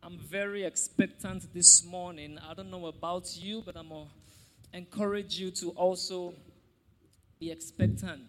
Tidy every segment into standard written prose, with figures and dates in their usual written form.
I'm very expectant this morning. I don't know about you, but I'm going to encourage you to also be expectant.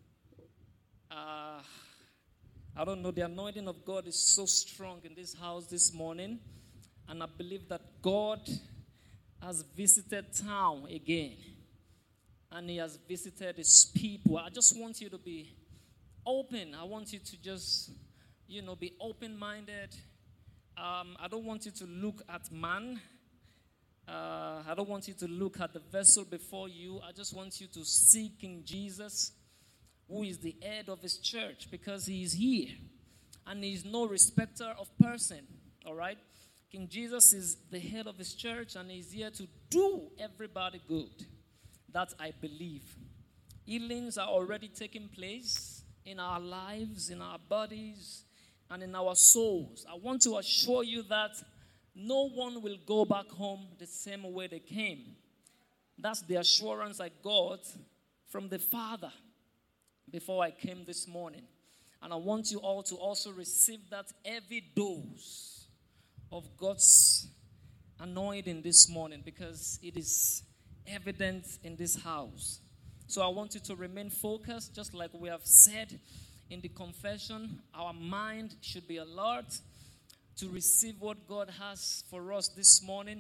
I don't know, the anointing of God is so strong in this house this morning. And I believe that God has visited town again. And He has visited His people. I just want you to be open. I want you to just, be open-minded. I don't want you to look at man. I don't want you to look at the vessel before you. I just want you to see King Jesus, who is the head of His church, because He is here. And He is no respecter of person. All right? King Jesus is the head of His church, and He's here to do everybody good. That I believe. Healings are already taking place in our lives, in our bodies, and in our souls. I want to assure you that no one will go back home the same way they came. That's the assurance I got from the Father before I came this morning. And I want you all to also receive that heavy dose of God's anointing this morning, because it is evident in this house. So I want you to remain focused, just like we have said in the confession. Our mind should be alert to receive what God has for us this morning.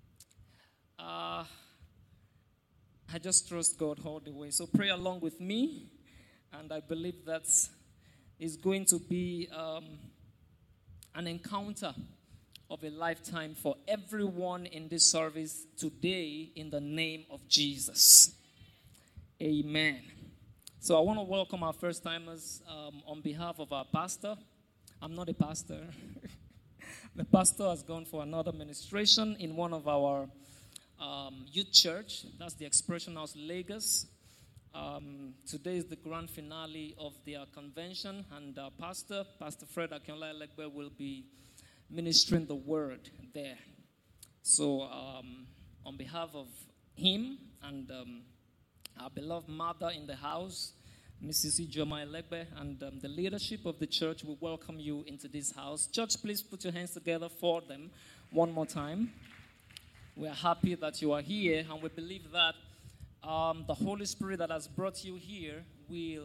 I just trust God all the way. So pray along with me, and I believe that it's going to be an encounter of a lifetime for everyone in this service today, in the name of Jesus. Amen. So I want to welcome our first timers on behalf of our pastor. I'm not a pastor. The pastor has gone for another ministration in one of our youth church. That's the Expression House Lagos. Today is the grand finale of their convention, and our pastor, Pastor Fred Akinola Elegbe, will be ministering the word there. So on behalf of him and our beloved mother in the house, Mrs. Ijoma Elegbe, and the leadership of the church, we welcome you into this house. Church, please put your hands together for them one more time. We are happy that you are here, and we believe that the Holy Spirit that has brought you here will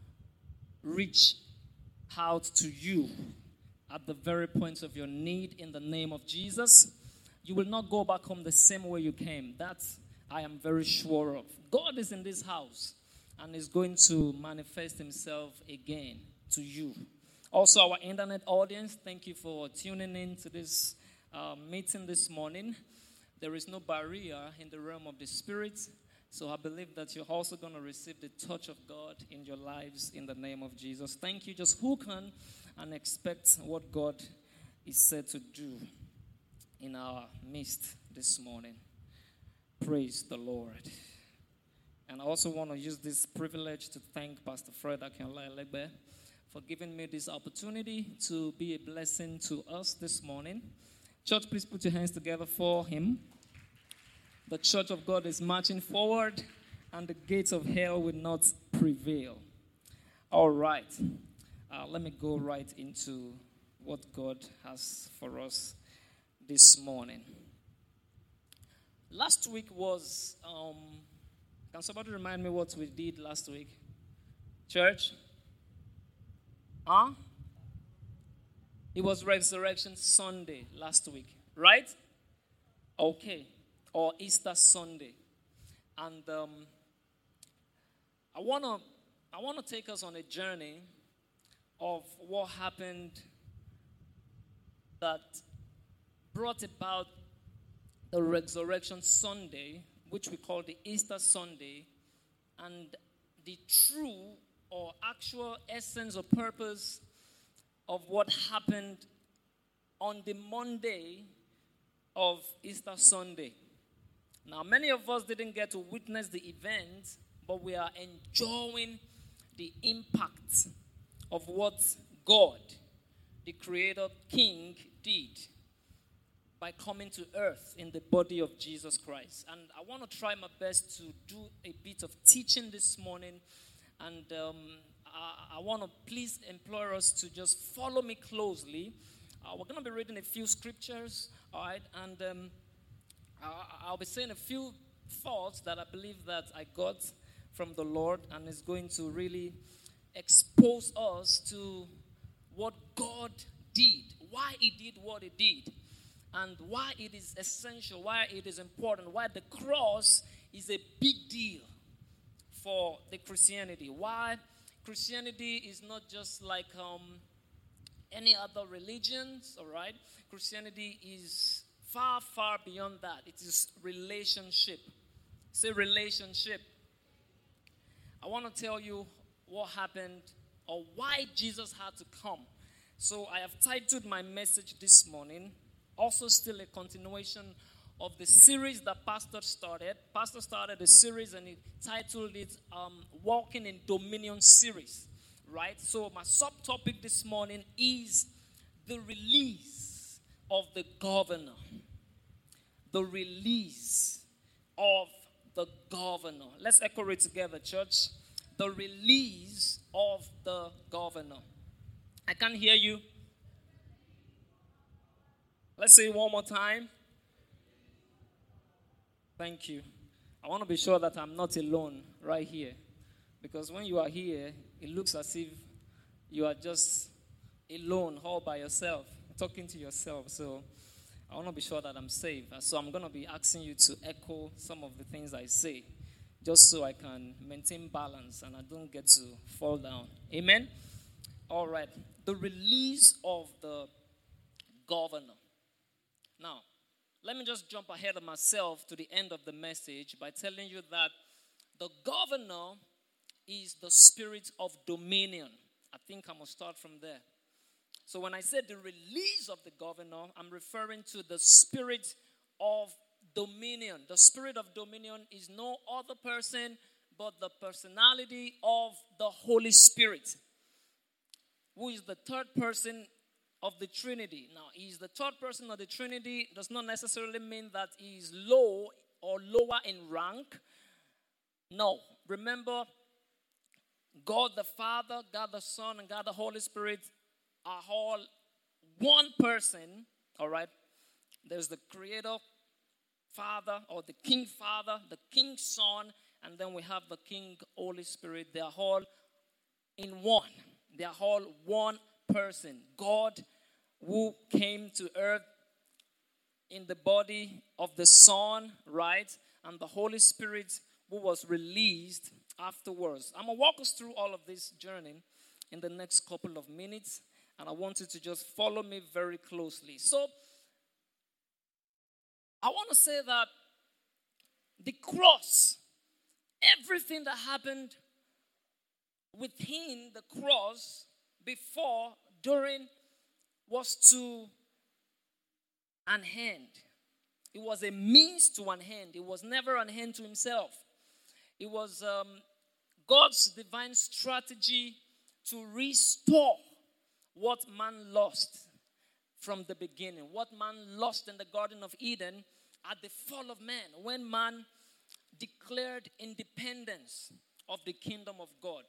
reach out to you at the very point of your need in the name of Jesus. You will not go back home the same way you came. That I am very sure of. God is in this house and is going to manifest Himself again to you. Also, our internet audience, thank you for tuning in to this meeting this morning. There is no barrier in the realm of the Spirit. So I believe that you're also going to receive the touch of God in your lives in the name of Jesus. Thank you. Just hook on and expect what God is said to do in our midst this morning. Praise the Lord. And I also want to use this privilege to thank Pastor Fred Akinola Elegbe for giving me this opportunity to be a blessing to us this morning. Church, please put your hands together for him. The church of God is marching forward, and the gates of hell will not prevail. All right. Let me go right into what God has for us this morning. Last week was, can somebody remind me what we did last week? Church? It was Resurrection Sunday last week, right? Okay. Or Easter Sunday. And I want to take us on a journey of what happened that brought about the Resurrection Sunday, which we call the Easter Sunday, and the true or actual essence or purpose of what happened on the Monday of Easter Sunday. Now, many of us didn't get to witness the event, but we are enjoying the impact of what God, the Creator King, did by coming to earth in the body of Jesus Christ. And I want to try my best to do a bit of teaching this morning. And I want to please implore us to just follow me closely We're going to be reading a few scriptures, all right, and I'll be saying a few thoughts that I believe that I got from the Lord, and it's going to really expose us to what God did, why He did what He did, and why it is essential, why it is important, why the cross is a big deal for the Christianity, why Christianity is not just like any other religions, all right? Christianity is far, far beyond that. It is relationship. Say relationship. I want to tell you what happened or why Jesus had to come. So I have titled my message this morning, also still a continuation of the series that Pastor started. Pastor started a series and he titled it Walking in Dominion series, right? So my subtopic this morning is the release of the governor. The release of the governor. Let's echo it together, church. The release of the governor. I can't hear you. Let's say it one more time. Thank you. I want to be sure that I'm not alone right here. Because when you are here, it looks as if you are just alone, all by yourself, talking to yourself. So I want to be sure that I'm safe. So I'm going to be asking you to echo some of the things I say, just so I can maintain balance and I don't get to fall down. Amen? All right. The release of the governor. Now, let me just jump ahead of myself to the end of the message by telling you that the governor is the spirit of dominion. I think I'm going to start from there. So when I said the release of the governor, I'm referring to the spirit of dominion. The spirit of dominion is no other person but the personality of the Holy Spirit, who is the third person of the Trinity. Now, he is the third person of the Trinity. Does not necessarily mean that he is low or lower in rank. No. Remember, God the Father, God the Son, and God the Holy Spirit are all one person, all right? There's the Creator Father, or the King Father, the King Son, and then we have the King Holy Spirit. They are all in one. They are all one person. God who came to earth in the body of the Son, right? And the Holy Spirit who was released afterwards. I'm going to walk us through all of this journey in the next couple of minutes. And I want you to just follow me very closely. So, I want to say that the cross, everything that happened within the cross, before, during, was to an end. It was a means to an end. It was never an end to himself. It was God's divine strategy to restore what man lost from the beginning. What man lost in the Garden of Eden at the fall of man, when man declared independence of the kingdom of God.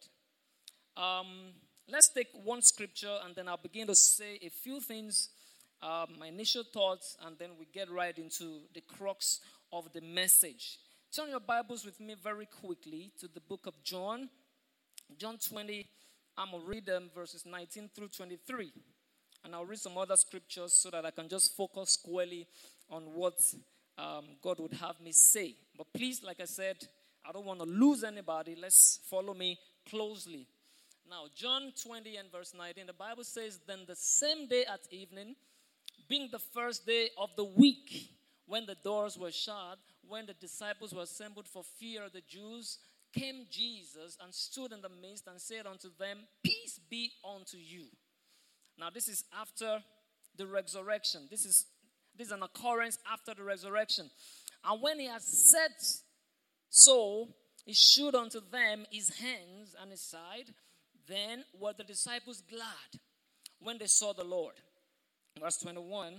Let's take one scripture and then I'll begin to say a few things, my initial thoughts, and then we get right into the crux of the message. Turn your Bibles with me very quickly to the book of John. John 20, I'm going to read them verses 19 through 23. And I'll read some other scriptures so that I can just focus squarely on what God would have me say. But please, like I said, I don't want to lose anybody. Let's follow me closely. Now, John 20 and verse 19, the Bible says, "Then the same day at evening, being the first day of the week, when the doors were shut, when the disciples were assembled for fear of the Jews, came Jesus and stood in the midst and said unto them, Peace be unto you." Now, this is after the resurrection. This is an occurrence after the resurrection. And when he had said so, he showed unto them his hands and his side. Then were the disciples glad when they saw the Lord. Verse 21.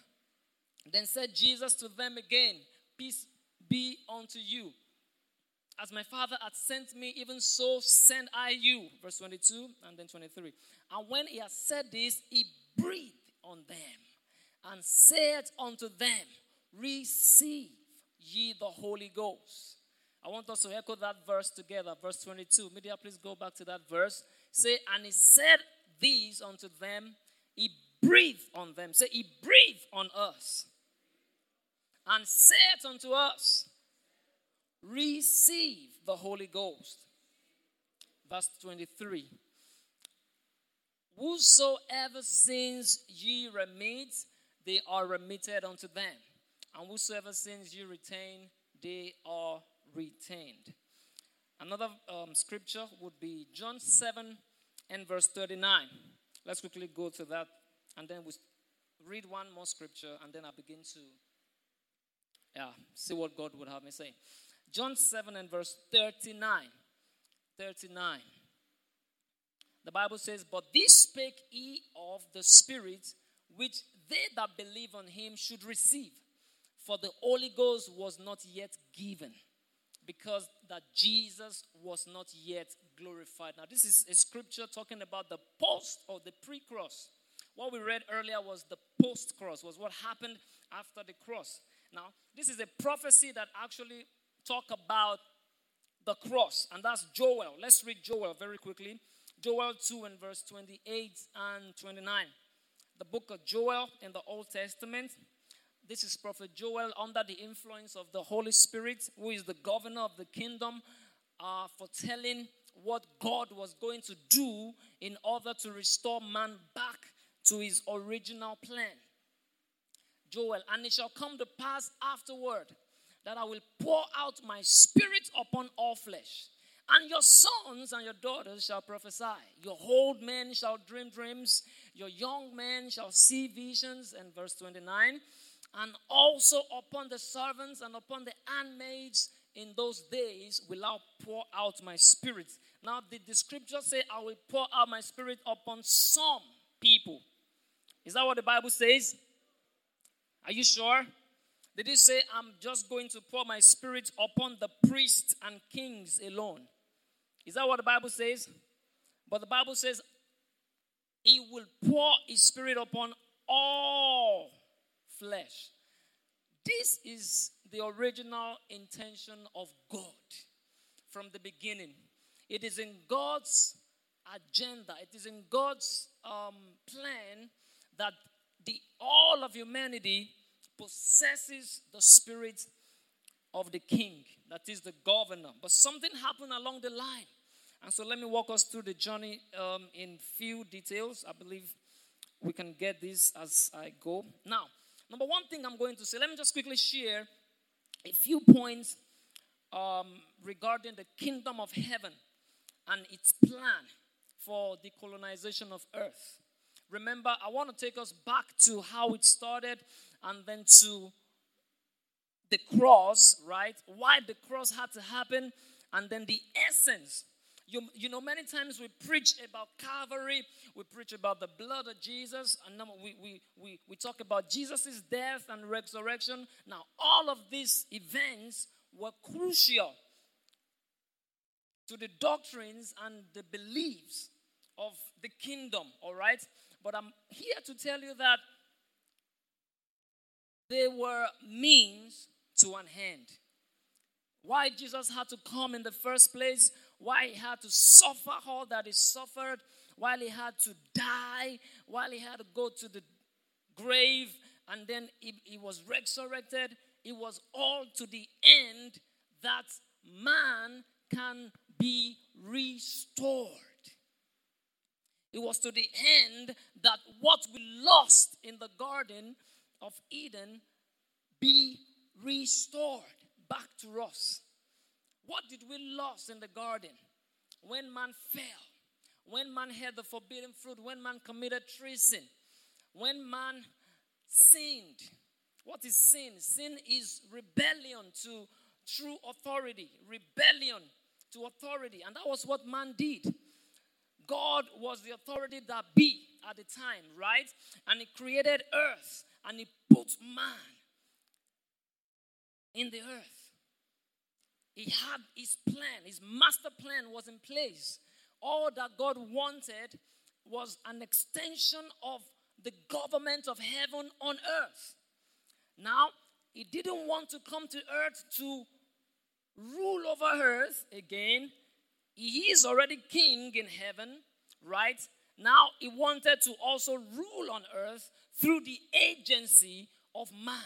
Then said Jesus to them again, Peace be unto you. As my Father hath sent me, even so send I you. Verse 22 and then 23. And when he had said this, he breathed on them and said unto them, receive ye the Holy Ghost. I want us to echo that verse together. Verse 22. Media, please go back to that verse. Say, and he said these unto them, he breathed on them. Say, he breathed on us. And said unto us, receive the Holy Ghost. Verse 23. Whosoever sins ye remit, they are remitted unto them. And whosoever sins ye retain, they are retained. Another scripture would be John 7 and verse 39. Let's quickly go to that, and then we'll read one more scripture, and then I'll begin to see what God would have me say. John 7 and verse 39. 39. The Bible says, but this spake he of the Spirit, which they that believe on him should receive. For the Holy Ghost was not yet given, because that Jesus was not yet glorified. Now, this is a scripture talking about the post or the pre-cross. What we read earlier was the post-cross, was what happened after the cross. Now, this is a prophecy that actually talk about the cross, and that's Joel. Let's read Joel very quickly. Joel 2 and verse 28 and 29. The book of Joel in the Old Testament. This is Prophet Joel under the influence of the Holy Spirit, who is the governor of the kingdom, foretelling what God was going to do in order to restore man back to his original plan. Joel, and it shall come to pass afterward that I will pour out my spirit upon all flesh. And your sons and your daughters shall prophesy. Your old men shall dream dreams. Your young men shall see visions. And verse 29. And also upon the servants and upon the handmaids in those days will I pour out my spirit. Now, did the scripture say I will pour out my spirit upon some people? Is that what the Bible says? Are you sure? Did it say I'm just going to pour my spirit upon the priests and kings alone? Is that what the Bible says? But the Bible says he will pour his spirit upon all flesh. This is the original intention of God from the beginning. It is in God's agenda. It is in God's plan that all of humanity possesses the spirit of the king, that is the governor. But something happened along the line. And so let me walk us through the journey in few details. I believe we can get this as I go. Now, number one thing I'm going to say, let me just quickly share a few points regarding the kingdom of heaven and its plan for the colonization of earth. Remember, I want to take us back to how it started and then to the cross, right? Why the cross had to happen, and then the essence. You know, many times we preach about Calvary, we preach about the blood of Jesus, and we talk about Jesus' death and resurrection. Now, all of these events were crucial to the doctrines and the beliefs of the kingdom, all right? But I'm here to tell you that they were means to an end. Why Jesus had to come in the first place, why he had to suffer all that he suffered, why he had to die, why he had to go to the grave, and then he was resurrected. It was all to the end that man can be restored. It was to the end that what we lost in the Garden of Eden be restored back to us. What did we lose in the garden? When man fell, when man had the forbidden fruit, when man committed treason, when man sinned. What is sin? Sin is rebellion to true authority, rebellion to authority. And that was what man did. God was the authority that be at the time, right? And he created earth and he put man in the earth. He had his plan. His master plan was in place. All that God wanted was an extension of the government of heaven on earth. Now, he didn't want to come to earth to rule over earth again. He is already king in heaven, right? Now, he wanted to also rule on earth through the agency of man.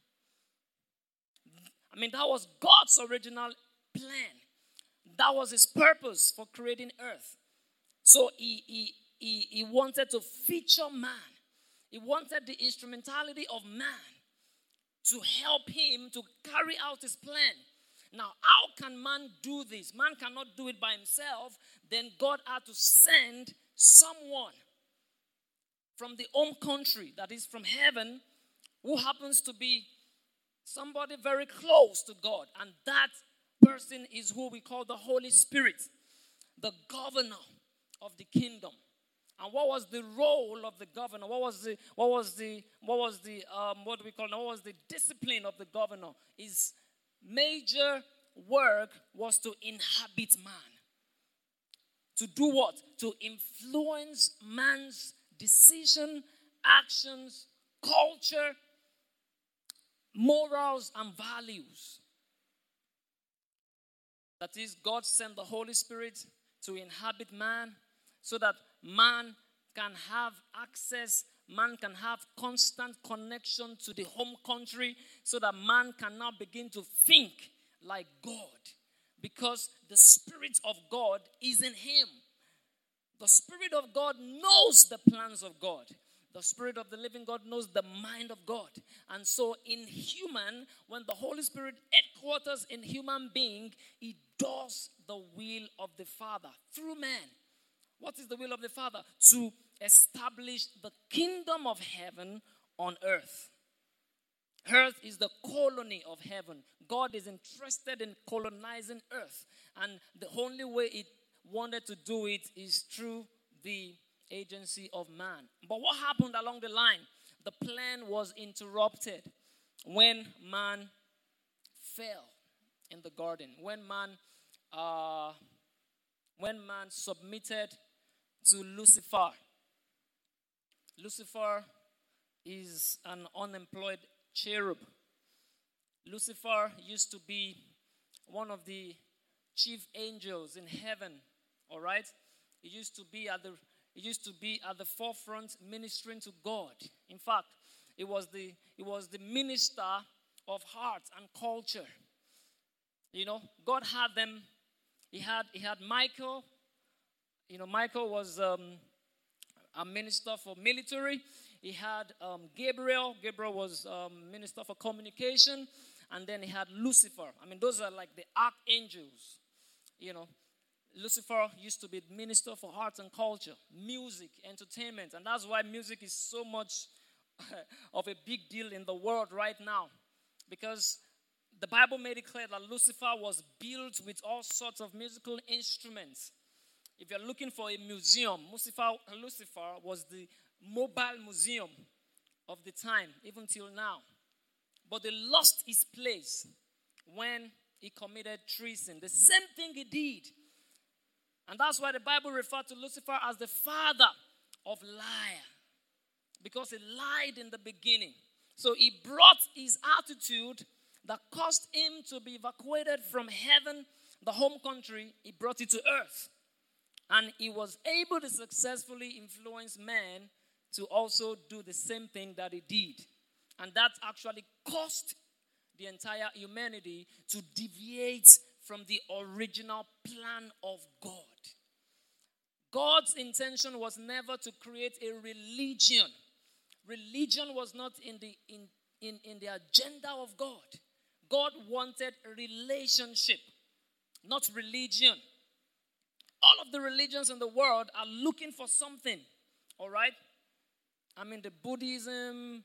I mean, that was God's original plan. That was his purpose for creating earth. So he wanted to feature man. He wanted the instrumentality of man to help him to carry out his plan. Now, how can man do this? Man cannot do it by himself. Then God had to send someone from the home country, that is from heaven, who happens to be somebody very close to God. And that person is who we call the Holy Spirit, the governor of the kingdom. And what was the role of the governor? What was the discipline of the governor? His major work was to inhabit man. To do what? To influence man's decision, actions, culture, morals, and values. That is, God sent the Holy Spirit to inhabit man so that man can have access, man can have constant connection to the home country, so that man can now begin to think like God. Because the Spirit of God is in him. The Spirit of God knows the plans of God. The Spirit of the living God knows the mind of God. And so in human, when the Holy Spirit headquarters in human being, he does the will of the Father through man. What is the will of the Father? To establish the kingdom of heaven on earth. Earth is the colony of heaven. God is interested in colonizing earth. And the only way it wanted to do it is through the agency of man. But what happened along the line? The plan was interrupted when man fell in the garden. When man submitted to Lucifer. Lucifer is an unemployed cherub. Lucifer used to be one of the chief angels in heaven. All right? He used to be at the forefront ministering to God. In fact, it was the minister of heart and culture. You know, God had them. He had Michael. You know, Michael was a minister for military. He had Gabriel. Gabriel was minister for communication. And then he had Lucifer. I mean, those are like the archangels. You know, Lucifer used to be minister for arts and culture, music, entertainment. And that's why music is so much of a big deal in the world right now. Because the Bible made it clear that Lucifer was built with all sorts of musical instruments. If you're looking for a museum, Lucifer was the mobile museum of the time, even till now. But they lost his place when he committed treason. The same thing he did. And that's why the Bible referred to Lucifer as the father of liar. Because he lied in the beginning. So he brought his attitude that caused him to be evacuated from heaven, the home country. He brought it to earth. And he was able to successfully influence man to also do the same thing that he did. And that actually caused the entire humanity to deviate from the original plan of God. God's intention was never to create a religion. Religion was not in the agenda of God. God wanted a relationship, not religion. All of the religions in the world are looking for something, all right? I mean, the Buddhism,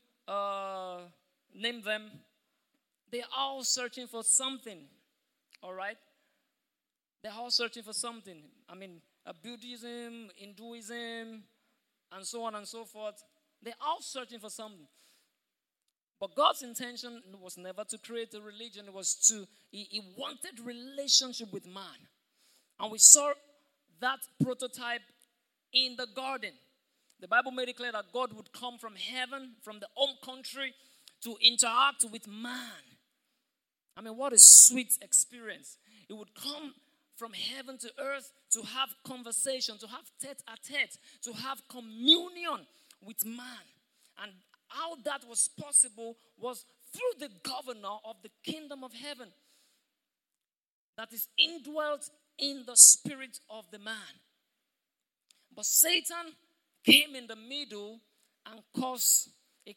name them. They're all searching for something, all right? They're all searching for something. I mean, Buddhism, Hinduism, and so on and so forth. They're all searching for something. But God's intention was never to create a religion. It was he wanted relationship with man. And we saw that prototype in the garden. The Bible made it clear that God would come from heaven, from the home country, to interact with man. I mean, what a sweet experience. He would come from heaven to earth to have conversation, to have tete-a-tete, to have communion with man. And how that was possible was through the governor of the kingdom of heaven that is indwelt in the spirit of the man. But Satan came in the middle and caused a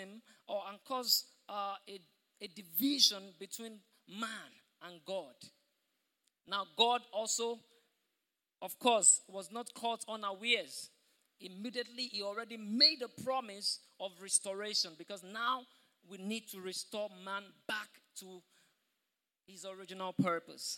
division between man and God. Now, God also, of course, was not caught unawares. Immediately, he already made a promise of restoration, because now we need to restore man back to his original purpose.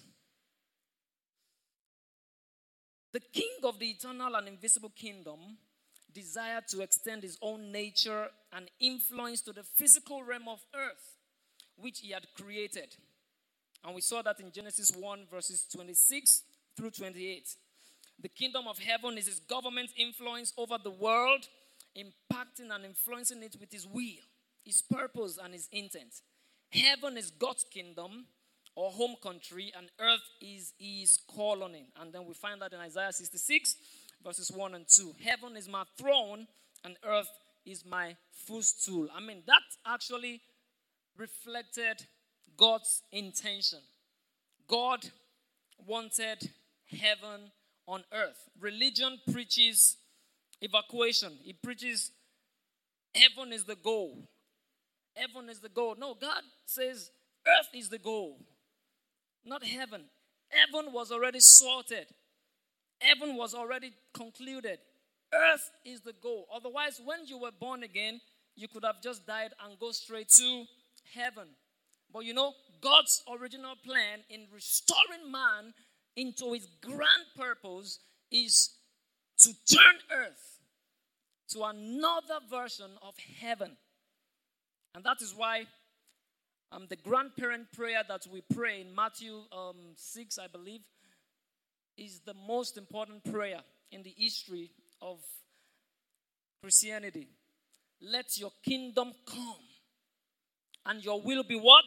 The king of the eternal and invisible kingdom desired to extend his own nature and influence to the physical realm of earth, which he had created. And we saw that in Genesis 1, verses 26 through 28. The kingdom of heaven is his government influence over the world, impacting and influencing it with his will, his purpose, and his intent. Heaven is God's kingdom or home country, and earth is his colony. And then we find that in Isaiah 66, verses 1 and 2. Heaven is my throne, and earth is my footstool. I mean, that actually reflected God's intention. God wanted heaven on earth. Religion preaches evacuation. It preaches heaven is the goal. Heaven is the goal. No, God says earth is the goal, not heaven. Heaven was already sorted. Heaven was already concluded. Earth is the goal. Otherwise, when you were born again, you could have just died and go straight to heaven. But you know, God's original plan in restoring man into his grand purpose is to turn earth to another version of heaven. And that is why the grandparent prayer that we pray in Matthew 6, I believe, is the most important prayer in the history of Christianity. Let your kingdom come and your will be what?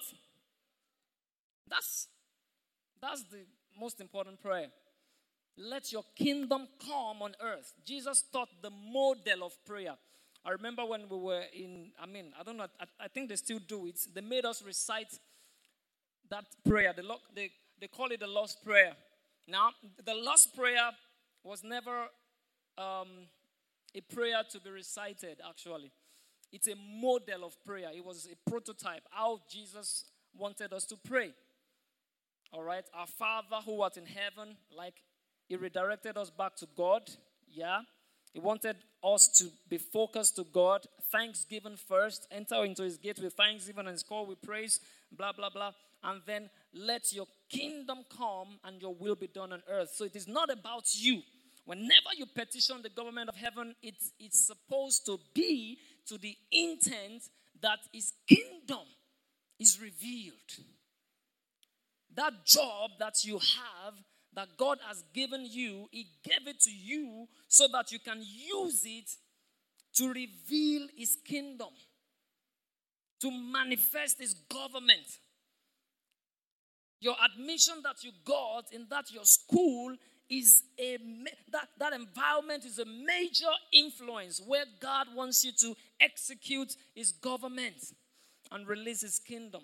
That's the most important prayer. Let your kingdom come on earth. Jesus taught the model of prayer. I remember when we were I don't know, I think they still do it. They made us recite that prayer. They call it the Lord's Prayer. Now, the Lord's Prayer was never a prayer to be recited, actually. It's a model of prayer. It was a prototype, how Jesus wanted us to pray. All right? Our Father who art in heaven, like he redirected us back to God. Yeah? He wanted us to be focused to God. Thanksgiving first. Enter into his gate with thanksgiving and his call with praise. Blah, blah, blah. And then let your kingdom come and your will be done on earth. So it is not about you. Whenever you petition the government of heaven, it's supposed to be to the intent that his kingdom is revealed. That job that you have, that God has given you, he gave it to you so that you can use it to reveal his kingdom, to manifest his government. Your admission that you got in that your school is that environment is a major influence where God wants you to execute his government and release his kingdom.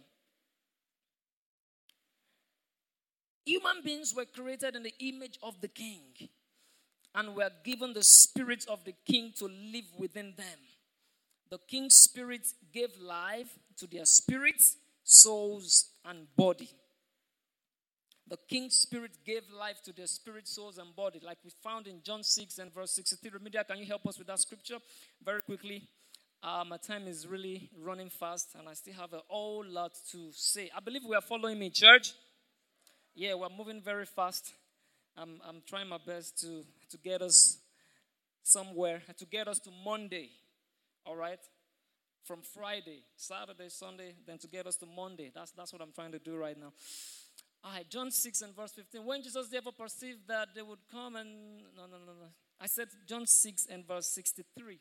Human beings were created in the image of the king and were given the spirit of the king to live within them. The king's spirit gave life to their spirits, souls, and body. The king's spirit gave life to their spirit, souls, and body, like we found in John 6 and verse 63. Remedia, can you help us with that scripture very quickly? My time is really running fast, and I still have a whole lot to say. I believe we are following me, church. Yeah, we're moving very fast. I'm trying my best to get us somewhere, to get us to Monday. All right? from Friday, Saturday, Sunday, then to get us to Monday. That's what I'm trying to do right now. All right, John 6 and verse 15. When Jesus therefore perceived that they would come and... No. I said John 6 and verse 63.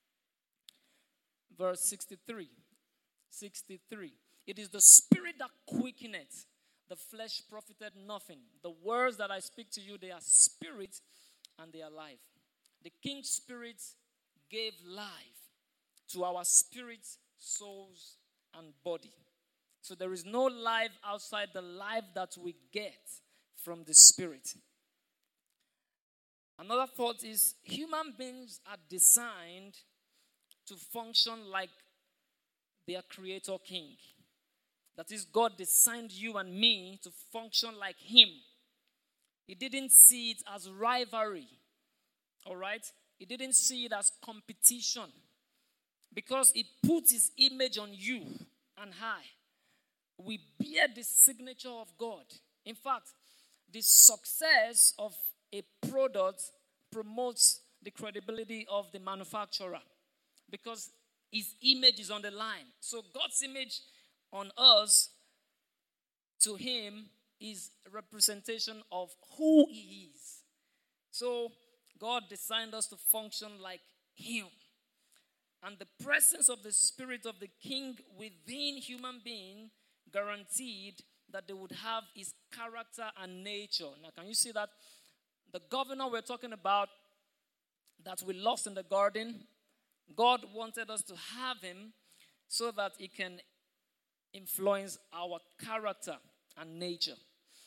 Verse 63. 63. It is the spirit that quickeneth, the flesh profited nothing. The words that I speak to you, they are spirit and they are life. The King's Spirit gave life to our spirits, souls, and body. So there is no life outside the life that we get from the Spirit. Another thought is human beings are designed to function like their Creator King. That is, God designed you and me to function like Him. He didn't see it as rivalry. All right? He didn't see it as competition. Because He put His image on you and I. We bear the signature of God. In fact, the success of a product promotes the credibility of the manufacturer. Because His image is on the line. So God's image on us, to Him, is a representation of who He is. So God designed us to function like Him. And the presence of the Spirit of the King within human being guaranteed that they would have His character and nature. Now, can you see that? The governor we're talking about that we lost in the garden, God wanted us to have him so that he can influence our character and nature.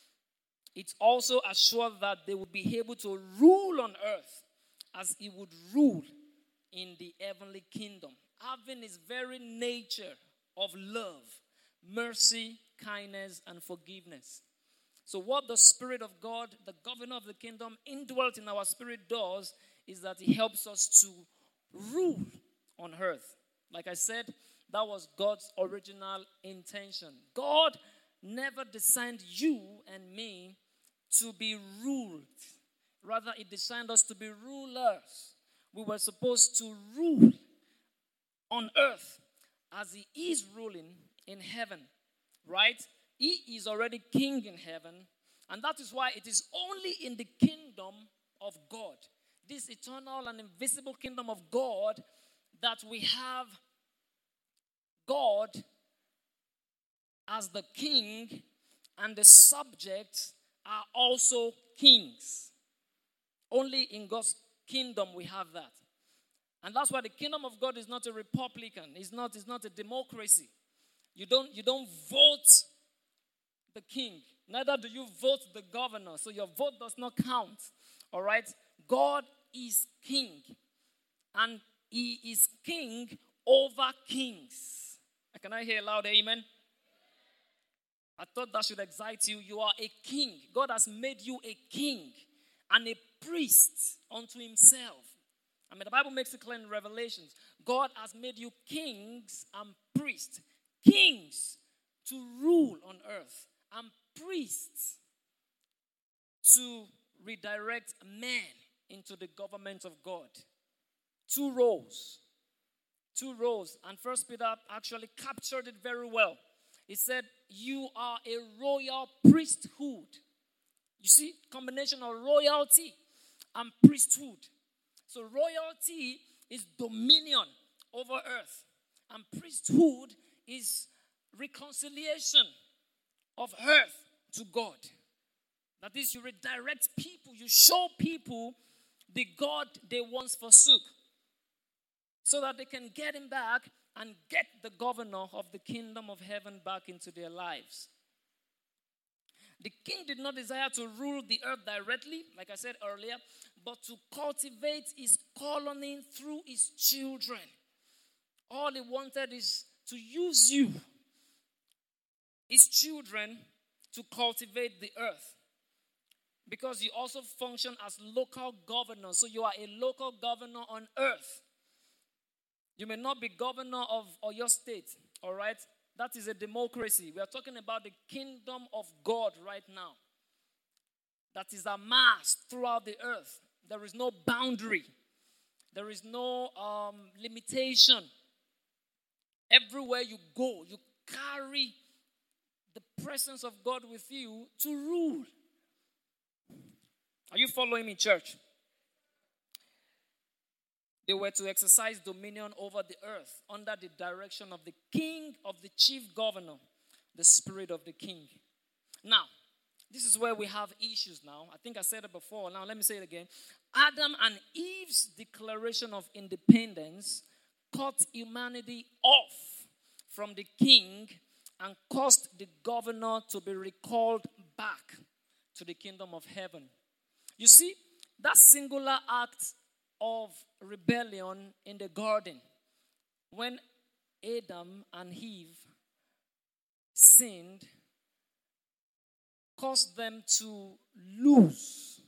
It also assured that they would be able to rule on earth as he would rule in the heavenly kingdom, having his very nature of love, mercy, kindness, and forgiveness. So what the Spirit of God, the governor of the kingdom, indwelt in our spirit does is that he helps us to rule on earth. Like I said, that was God's original intention. God never designed you and me to be ruled. Rather, he designed us to be rulers. We were supposed to rule on earth as he is ruling in heaven, right? He is already king in heaven, and that is why it is only in the kingdom of God, this eternal and invisible kingdom of God, that we have God as the king, and the subjects are also kings. Only in God's kingdom we have that. And that's why the kingdom of God is not a republican. It's not a democracy. You don't vote the king. Neither do you vote the governor. So your vote does not count. All right? God is king. And he is king over kings. Can I hear a loud amen? I thought that should excite you. You are a king. God has made you a king and a priest unto himself. I mean, the Bible makes it clear in Revelations. God has made you kings and priests. Kings to rule on earth, and priests to redirect men into the government of God. Two roles. And First Peter actually captured it very well. He said, you are a royal priesthood. You see, combination of royalty and priesthood. So royalty is dominion over earth, and priesthood is reconciliation of earth to God. That is, you redirect people, you show people the God they once forsook, so that they can get him back and get the governor of the kingdom of heaven back into their lives. The king did not desire to rule the earth directly, like I said earlier, but to cultivate his colony through his children. All he wanted is to use you, his children, to cultivate the earth. Because you also function as local governor. So you are a local governor on earth. You may not be governor of Oyo State, all right? That is a democracy. We are talking about the kingdom of God right now. That is amassed throughout the earth. There is no boundary. There is no limitation Everywhere you go, you carry the presence of God with you to rule. Are you following me, church? They were to exercise dominion over the earth under the direction of the king, of the chief governor, the spirit of the king. Now, this is where we have issues now. I think I said it before. Now, let me say it again. Adam and Eve's declaration of independence cut humanity off from the king and caused the governor to be recalled back to the kingdom of heaven. You see, that singular act of rebellion in the garden, when Adam and Eve sinned, caused them to lose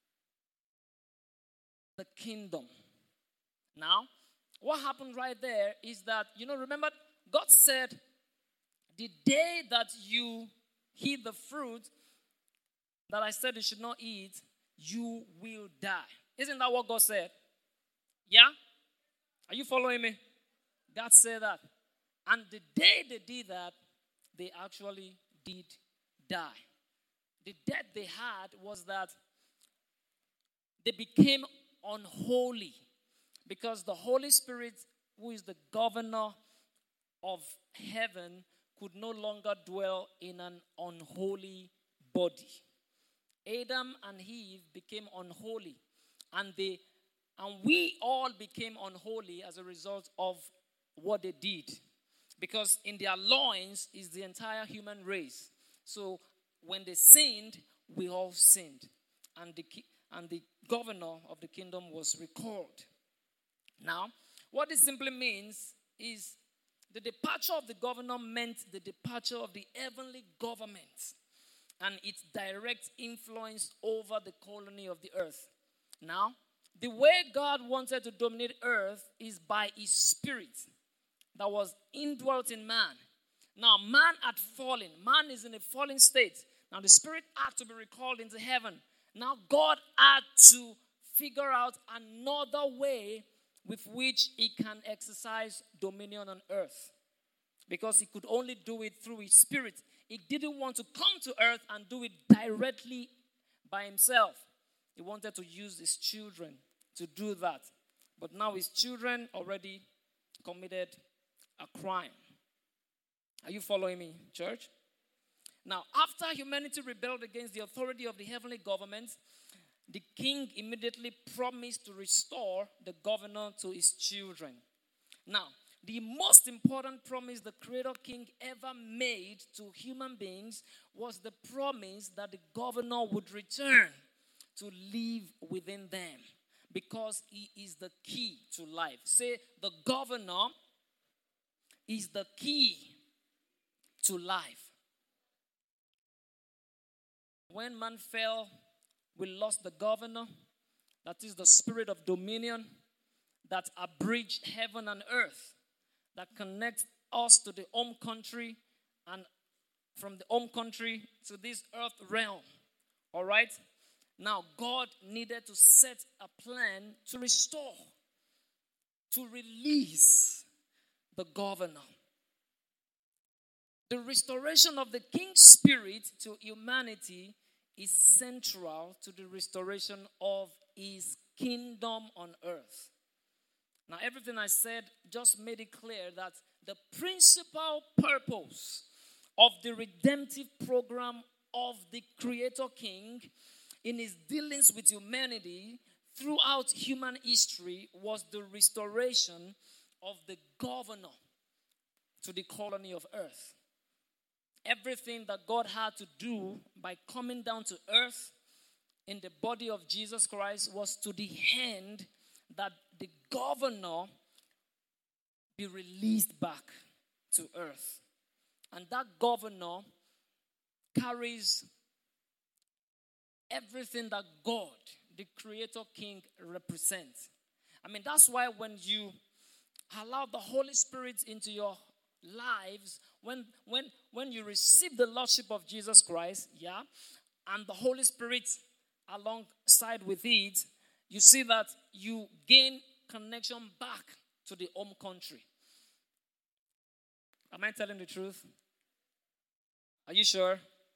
the kingdom. Now, what happened right there is that, remember, God said, the day that you eat the fruit that I said you should not eat, you will die. Isn't that what God said? Yeah? Are you following me? God said that. And the day they did that, they actually did die. The death they had was that they became unholy because the Holy Spirit, who is the governor of heaven, could no longer dwell in an unholy body. Adam and Eve became unholy, and we all became unholy as a result of what they did, because in their loins is the entire human race. So when they sinned, we all sinned, and the governor of the kingdom was recalled. Now, what this simply means is the departure of the governor meant the departure of the heavenly government and its direct influence over the colony of the earth. Now, the way God wanted to dominate earth is by his spirit that was indwelt in man. Now, man had fallen. Man is in a fallen state. Now, the spirit had to be recalled into heaven. Now, God had to figure out another way with which he can exercise dominion on earth, because he could only do it through his spirit. He didn't want to come to earth and do it directly by himself. He wanted to use his children to do that. But now his children already committed a crime. Are you following me, church? Now, after humanity rebelled against the authority of the heavenly government, the king immediately promised to restore the governor to his children. Now, the most important promise the Creator King ever made to human beings was the promise that the governor would return to live within them, because he is the key to life. Say, the governor is the key to life. When man fell, we lost the governor, that is the spirit of dominion that abridged heaven and earth, that connects us to the home country and from the home country to this earth realm. All right? Now, God needed to set a plan to restore, to release the governor. The restoration of the king's spirit to humanity is central to the restoration of his kingdom on earth. Now, everything I said just made it clear that the principal purpose of the redemptive program of the Creator King in his dealings with humanity throughout human history was the restoration of the governor to the colony of earth. Everything that God had to do by coming down to earth in the body of Jesus Christ was to the end that the governor be released back to earth. And that governor carries everything that God, the Creator King, represents. I mean, that's why when you allow the Holy Spirit into your lives, when you receive the Lordship of Jesus Christ, and the Holy Spirit alongside with it, you see that you gain connection back to the home country. Am I telling the truth? Are you sure?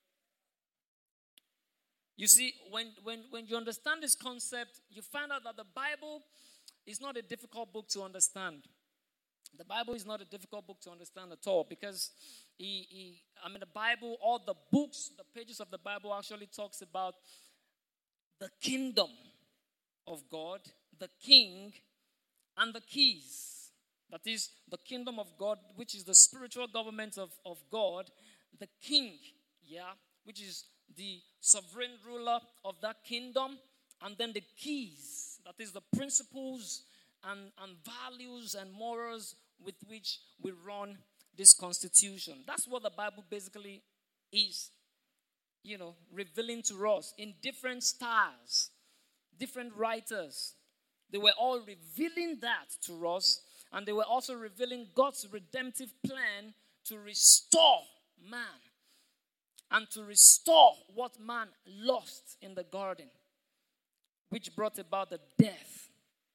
You see, when you understand this concept, you find out that the Bible is not a difficult book to understand. The Bible is not a difficult book to understand at all, because the Bible, all the books, the pages of the Bible actually talks about the kingdom of God, the king, and the keys. That is the kingdom of God, which is the spiritual government of God, the king, which is the sovereign ruler of that kingdom, and then the keys, that is the principles and values and morals with which we run this constitution. That's what the Bible basically is, revealing to us in different styles, different writers. They were all revealing that to us, and they were also revealing God's redemptive plan to restore man and to restore what man lost in the garden, which brought about the death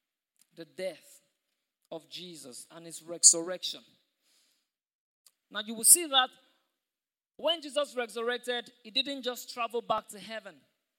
of Jesus and his resurrection. Now you will see that when Jesus resurrected, he didn't just travel back to heaven.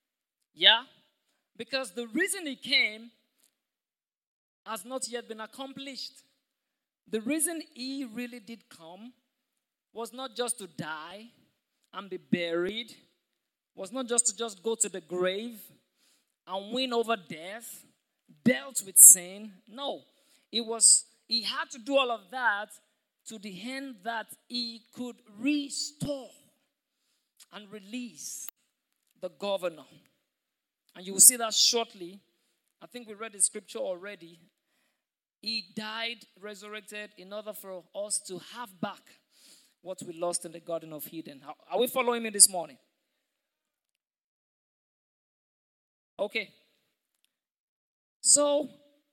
Because the reason he came has not yet been accomplished. The reason he really did come was not just to die and be buried, was not just to go to the grave and win over death, dealt with sin. No, he had to do all of that to the end that he could restore and release the governor. And you will see that shortly. I think we read the scripture already. He died, resurrected, in order for us to have back what we lost in the Garden of Eden. Are we following me this morning? Okay. So,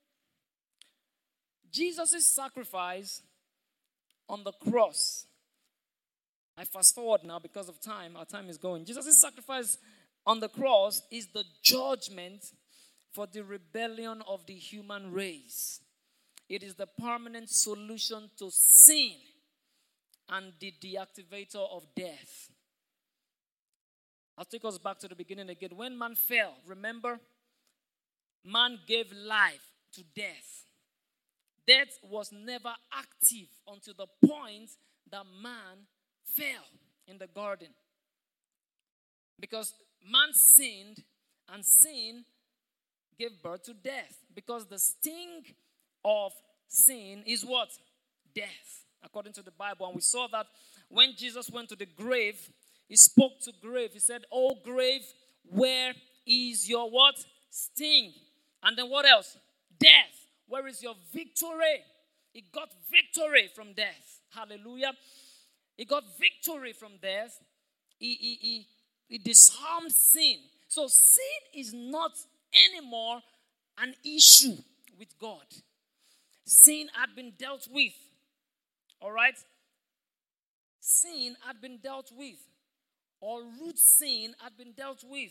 Jesus' sacrifice on the cross. I fast forward now because of time. Our time is going. Jesus' sacrifice on the cross is the judgment for the rebellion of the human race. It is the permanent solution to sin and the deactivator of death. I'll take us back to the beginning again. When man fell, remember, man gave life to death. Death was never active until the point that man fell in the garden. Because man sinned, and sin gave birth to death. Because the sting of sin is what? Death, according to the Bible. And we saw that when Jesus went to the grave, he spoke to grave. He said, "Oh grave, where is your what? Sting." And then what else? Death, where is your victory? He got victory from death. Hallelujah. He got victory from death. He disarmed sin. So sin is not anymore an issue with God. Sin had been dealt with. All right? Sin had been dealt with. Or root sin had been dealt with.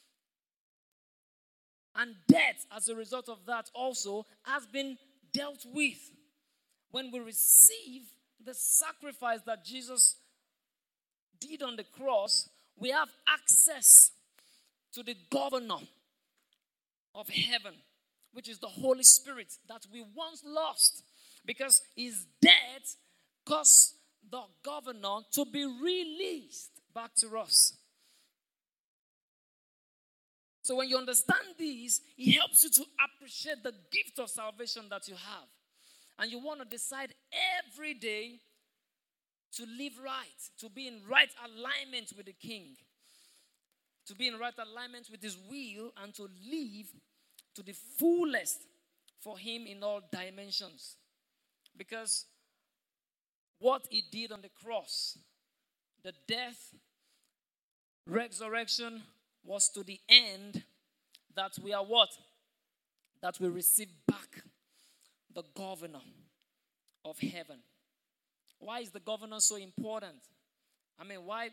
And death, as a result of that, also has been dealt with. When we receive the sacrifice that Jesus did on the cross, we have access to the governor of heaven, which is the Holy Spirit that we once lost, because his death caused the governor to be released back to us. So when you understand this, it helps you to appreciate the gift of salvation that you have. And you want to decide every day to live right, to be in right alignment with the King, to be in right alignment with his will, and to live to the fullest for him in all dimensions. Because what he did on the cross, the death, resurrection, was to the end that we are what? That we receive back the governor of heaven. Why is the governor so important? I mean, why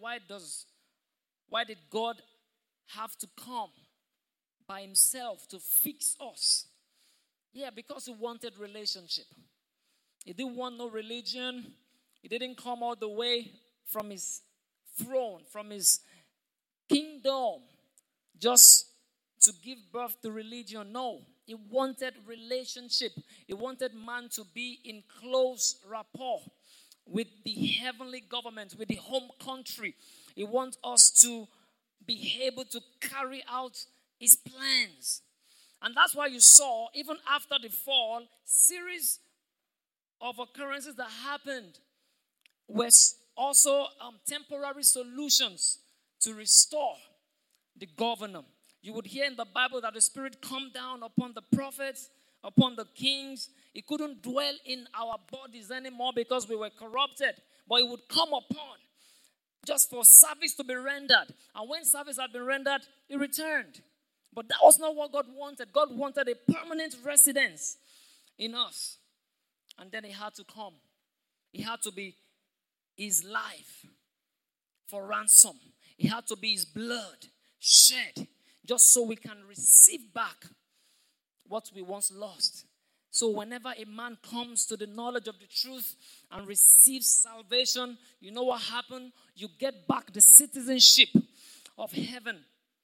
did God have to come by himself to fix us? Yeah, because he wanted relationship. He didn't want no religion He didn't come all the way from his throne, from his kingdom, just to give birth to religion. No, he wanted relationship. He wanted man to be in close rapport with the heavenly government, with the home country. He wants us to be able to carry out his plans. And that's why you saw, even after the fall, series of occurrences that happened were also temporary solutions to restore the governor. You would hear in the Bible that the Spirit come down upon the prophets, upon the kings. It couldn't dwell in our bodies anymore because we were corrupted. But it would come upon just for service to be rendered. And when service had been rendered, it returned. But that was not what God wanted. God wanted a permanent residence in us. And then he had to come. He had to be his life for ransom. It had to be his blood shed just so we can receive back what we once lost. So whenever a man comes to the knowledge of the truth and receives salvation, you know what happened? You get back the citizenship of heaven.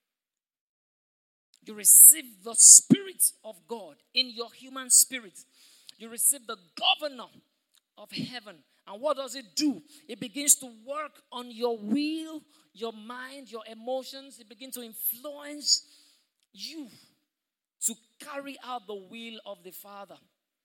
You receive the Spirit of God in your human spirit. You receive the governor of heaven. And what does it do? It begins to work on your will, your mind, your emotions. It begins to influence you to carry out the will of the Father.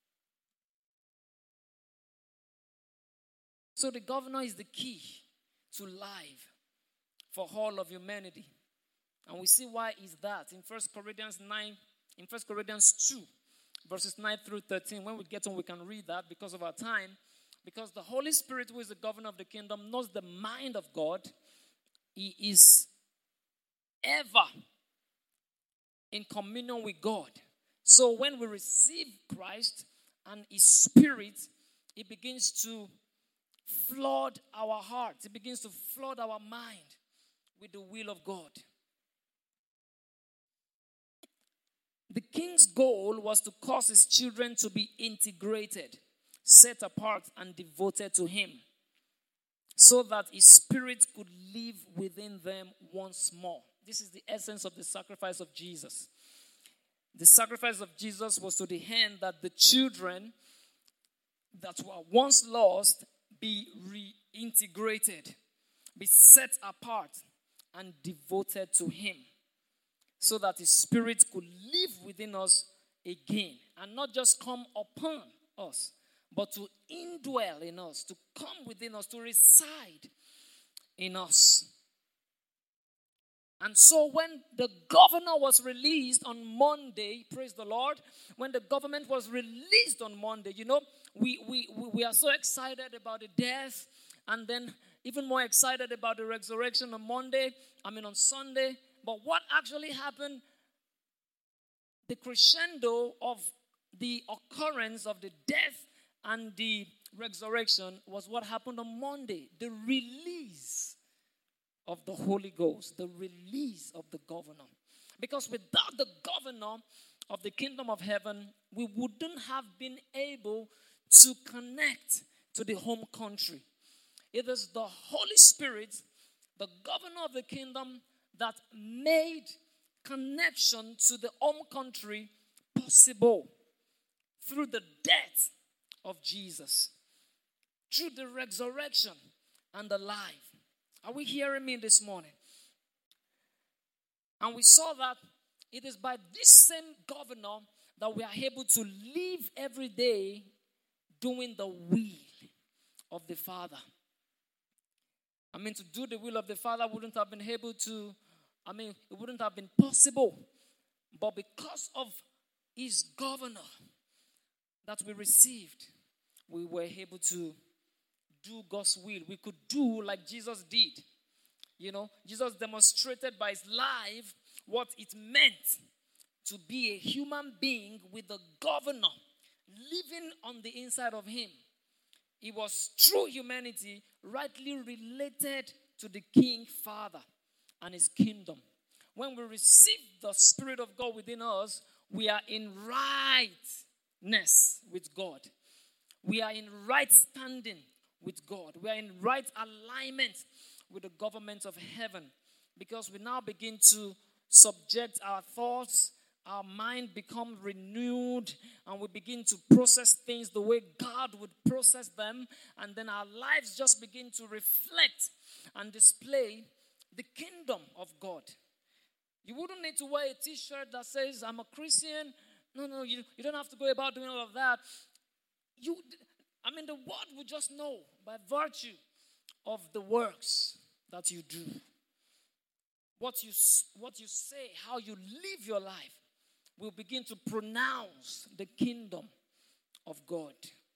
So the governor is the key to life for all of humanity. And we see why is that in 1 Corinthians 2, verses 9 through 13. When we get on, we can read that because of our time. Because the Holy Spirit, who is the governor of the kingdom, knows the mind of God. He is ever in communion with God. So when we receive Christ and his Spirit, it begins to flood our hearts. It begins to flood our mind with the will of God. The king's goal was to cause his children to be integrated, set apart, and devoted to him, so that his Spirit could live within them once more. This is the essence of the sacrifice of Jesus. The sacrifice of Jesus was to the end that the children that were once lost be reintegrated, be set apart, and devoted to him, so that his Spirit could live within us again, and not just come upon us, but to indwell in us, to come within us, to reside in us. And so when the governor was released on Monday, praise the Lord, when the government was released on Monday, you know, we are so excited about the death, and then even more excited about the resurrection on on Sunday. But what actually happened, the crescendo of the occurrence of the death and the resurrection was what happened on Monday. The release of the Holy Ghost, the release of the governor. Because without the governor of the kingdom of heaven, we wouldn't have been able to connect to the home country. It is the Holy Spirit, the governor of the kingdom, that made connection to the home country possible through the death of Jesus, through the resurrection and the life. Are we hearing me this morning? And we saw that it is by this same governor that we are able to live every day doing the will of the Father. To do the will of the Father wouldn't have been able to, it wouldn't have been possible. But because of his governor that we received, we were able to do God's will. We could do like Jesus did. You know, Jesus demonstrated by his life what it meant to be a human being with a governor living on the inside of him. He was true humanity, rightly related to the King Father and his kingdom. When we receive the Spirit of God within us, we are in rightness with God. We are in right standing with God. We are in right alignment with the government of heaven, because we now begin to subject our thoughts, our mind become renewed, and we begin to process things the way God would process them, and then our lives just begin to reflect and display the kingdom of God. You wouldn't need to wear a t-shirt that says, I'm a Christian. No, you don't have to go about doing all of that. The world will just know by virtue of the works that you do. What you say, how you live your life, will begin to pronounce the kingdom of God.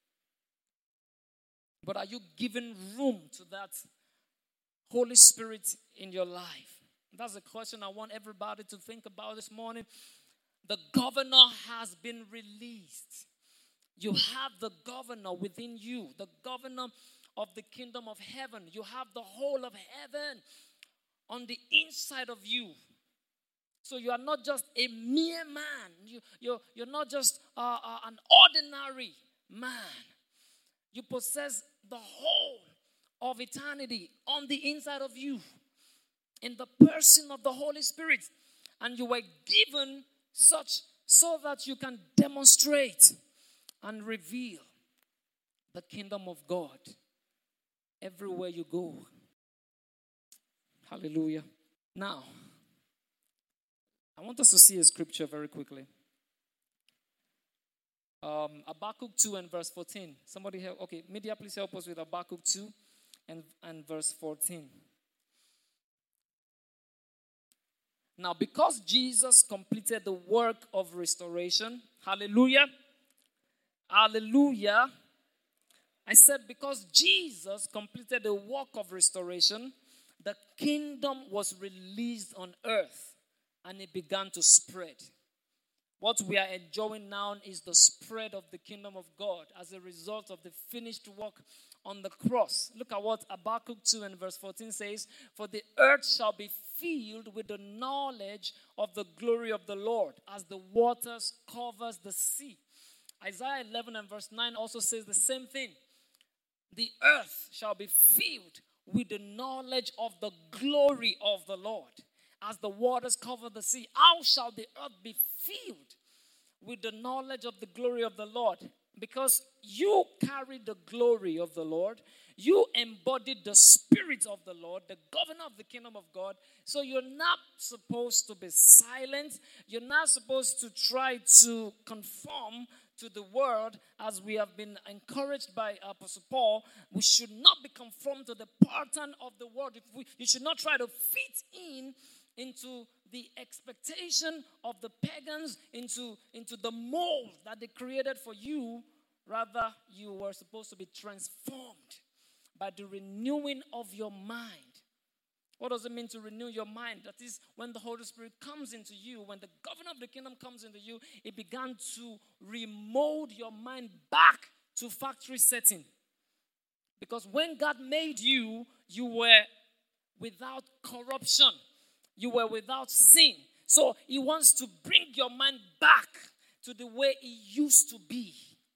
But are you giving room to that Holy Spirit in your life? That's a question I want everybody to think about this morning. The governor has been released. You have the governor within you, the governor of the kingdom of heaven. You have the whole of heaven on the inside of you. So you are not just a mere man. You're not just an ordinary man. You possess the whole of eternity on the inside of you, in the person of the Holy Spirit. And you were given such so that you can demonstrate and reveal the kingdom of God everywhere you go. Hallelujah. Now, I want us to see a scripture very quickly. Habakkuk 2 and verse 14. Somebody help. Okay, media, please help us with Habakkuk 2 and verse 14. Now, because Jesus completed the work of restoration, hallelujah, hallelujah. I said because Jesus completed the work of restoration, the kingdom was released on earth and it began to spread. What we are enjoying now is the spread of the kingdom of God as a result of the finished work on the cross. Look at what Habakkuk 2 and verse 14 says. For the earth shall be filled with the knowledge of the glory of the Lord as the waters covers the sea. Isaiah 11 and verse 9 also says the same thing. The earth shall be filled with the knowledge of the glory of the Lord as the waters cover the sea. How shall the earth be filled with the knowledge of the glory of the Lord? Because you carry the glory of the Lord. You embodied the Spirit of the Lord, the governor of the kingdom of God. So you're not supposed to be silent. You're not supposed to try to conform to the world, as we have been encouraged by Apostle Paul. We should not be conformed to the pattern of the world. You should not try to fit into the expectation of the pagans, into the mold that they created for you. Rather, you were supposed to be transformed by the renewing of your mind. What does it mean to renew your mind? That is, when the Holy Spirit comes into you, when the governor of the kingdom comes into you, it began to remold your mind back to factory setting. Because when God made you, you were without corruption. You were without sin. So He wants to bring your mind back to the way it used to be.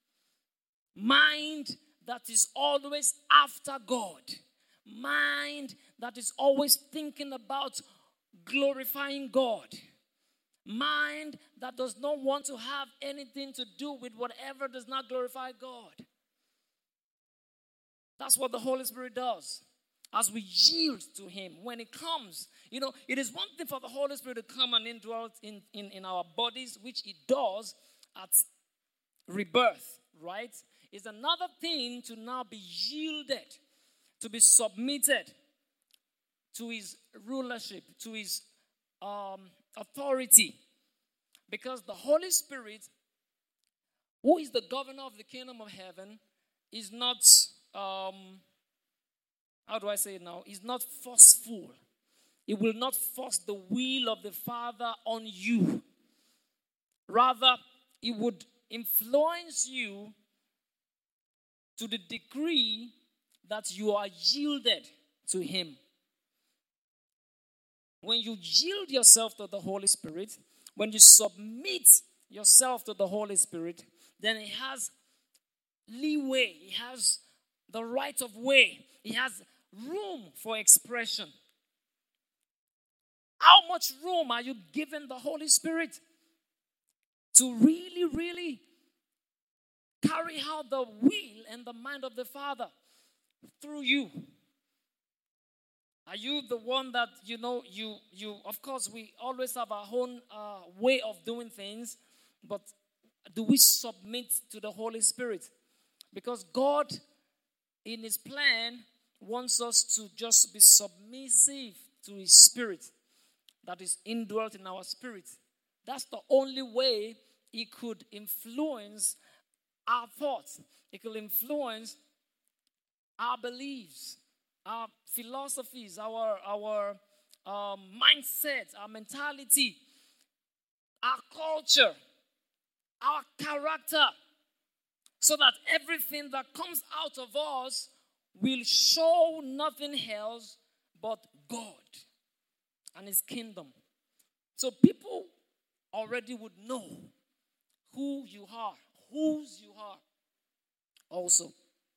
Mind that is always after God. Mind that is always thinking about glorifying God. Mind that does not want to have anything to do with whatever does not glorify God. That's what the Holy Spirit does as we yield to Him. When it comes, it is one thing for the Holy Spirit to come and indwell in our bodies, which it does at rebirth, right? It's another thing to now be yielded, to be submitted to His rulership, to His authority. Because the Holy Spirit, who is the governor of the kingdom of heaven, is not, how do I say it now? Is not forceful. It will not force the will of the Father on you. Rather, it would influence you to the degree that you are yielded to Him. When you yield yourself to the Holy Spirit, when you submit yourself to the Holy Spirit, then it has leeway, it has the right of way. He has room for expression. How much room are you giving the Holy Spirit to really, really carry out the will and the mind of the Father through you? Are you the one that, you of course, we always have our own way of doing things, but do we submit to the Holy Spirit? Because God, in His plan, wants us to just be submissive to His Spirit that is indwelt in our spirit. That's the only way He could influence our thoughts. It could influence our beliefs, our philosophies, our mindset, our mentality, our culture, our character, so that everything that comes out of us will show nothing else but God and His kingdom. So people already would know who you are, whose you are also.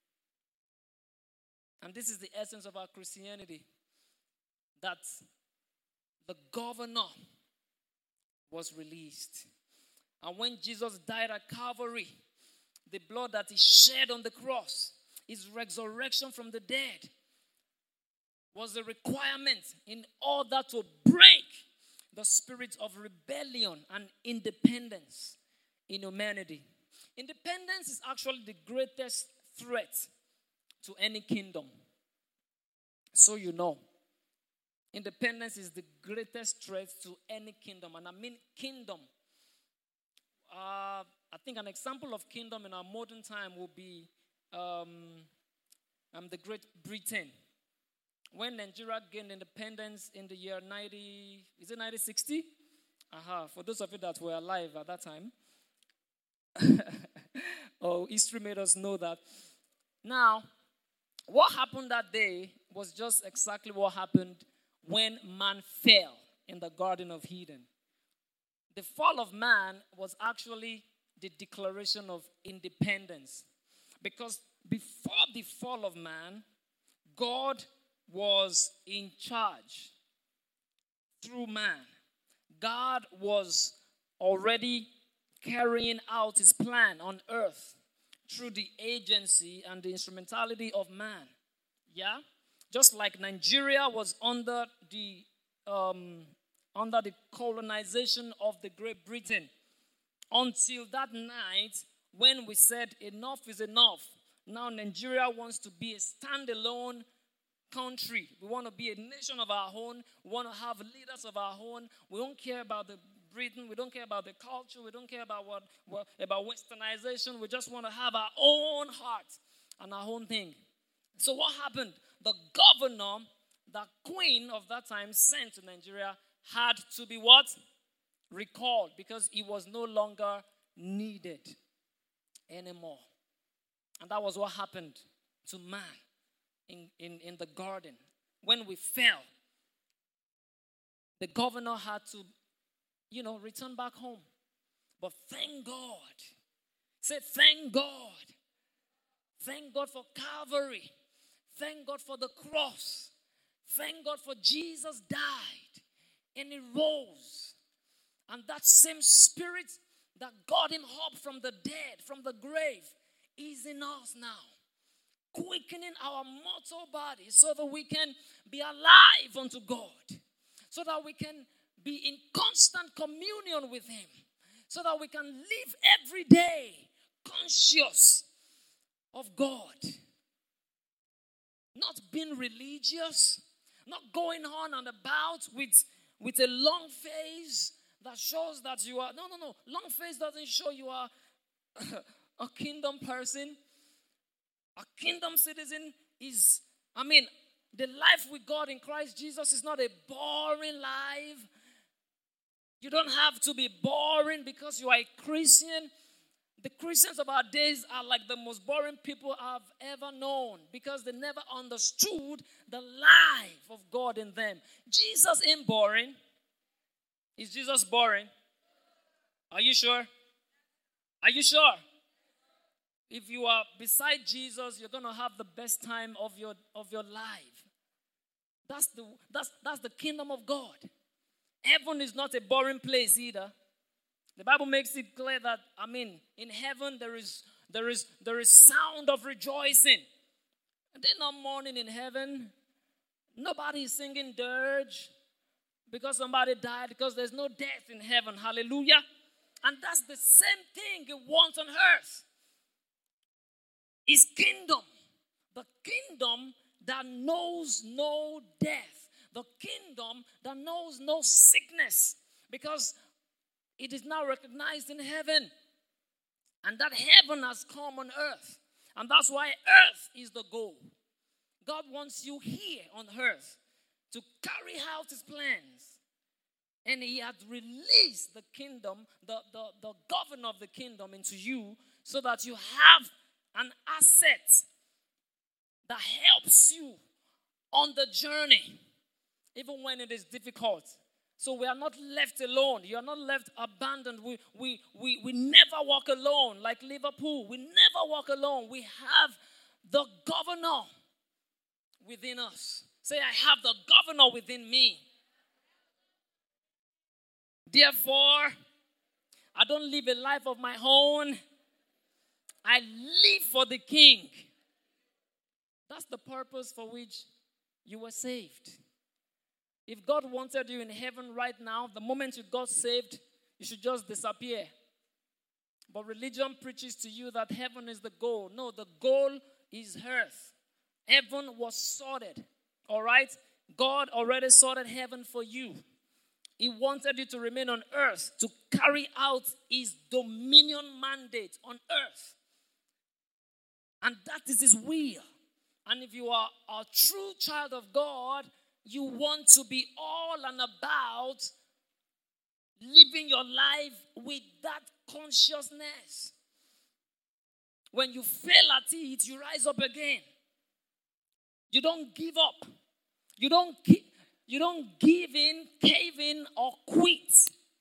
And this is the essence of our Christianity, that the governor was released. And when Jesus died at Calvary, the blood that He shed on the cross, His resurrection from the dead, was a requirement in order to break the spirit of rebellion and independence in humanity. Independence is actually the greatest threat to any kingdom. So you know, independence is the greatest threat to any kingdom. And I mean kingdom. I think an example of kingdom in our modern time will be the Great Britain. When Nigeria gained independence in the year 1960? For those of you that were alive at that time. History made us know that. Now, what happened that day was just exactly what happened when man fell in the Garden of Eden. The fall of man was actually the declaration of independence. Because before the fall of man, God was in charge through man. God was already carrying out His plan on earth through the agency and the instrumentality of man. Yeah? Just like Nigeria was under the colonization of the Great Britain, until that night when we said enough is enough. Now Nigeria wants to be a standalone country. We want to be a nation of our own. We want to have leaders of our own. We don't care about the Britain. We don't care about the culture. We don't care about about westernization. We just want to have our own heart and our own thing. So what happened? The governor, the queen of that time sent to Nigeria, had to be what? Recalled, because he was no longer needed anymore. And that was what happened to man in the garden. When we fell, the governor had to, return back home. But thank God. Say, thank God. Thank God for Calvary. Thank God for the cross. Thank God for Jesus died and He rose. And that same Spirit that got Him up from the dead, from the grave, is in us now, quickening our mortal bodies so that we can be alive unto God, so that we can be in constant communion with Him, so that we can live every day conscious of God. Not being religious, not going on and about with a long face that shows that you are, no. Long face doesn't show you are a kingdom person. A kingdom citizen is, the life with God in Christ Jesus is not a boring life. You don't have to be boring because you are a Christian. The Christians of our days are like the most boring people I've ever known, because they never understood the life of God in them. Jesus ain't boring. Is Jesus boring? Are you sure? Are you sure? If you are beside Jesus, you're going to have the best time of your life. That's the kingdom of God. Heaven is not a boring place either. The Bible makes it clear that, in heaven there is sound of rejoicing. They're not mourning in heaven. Nobody is singing dirge because somebody died, because there's no death in heaven. Hallelujah. And that's the same thing He wants on earth. His kingdom. The kingdom that knows no death. The kingdom that knows no sickness. Because it is now recognized in heaven. And that heaven has come on earth. And that's why earth is the goal. God wants you here on earth to carry out His plans. And He had released the kingdom, the governor of the kingdom into you, so that you have an asset that helps you on the journey, even when it is difficult. So we are not left alone. You are not left abandoned. We never walk alone like Liverpool. We never walk alone. We have the governor within us. Say, I have the governor within me. Therefore, I don't live a life of my own. I live for the King. That's the purpose for which you were saved. If God wanted you in heaven right now, the moment you got saved, you should just disappear. But religion preaches to you that heaven is the goal. No, the goal is earth. Heaven was sorted. All right? God already sorted heaven for you. He wanted you to remain on earth, to carry out His dominion mandate on earth. And that is His will. And if you are a true child of God, you want to be all and about living your life with that consciousness. When you fail at it, you rise up again. You don't give up. You don't give in, cave in, or quit.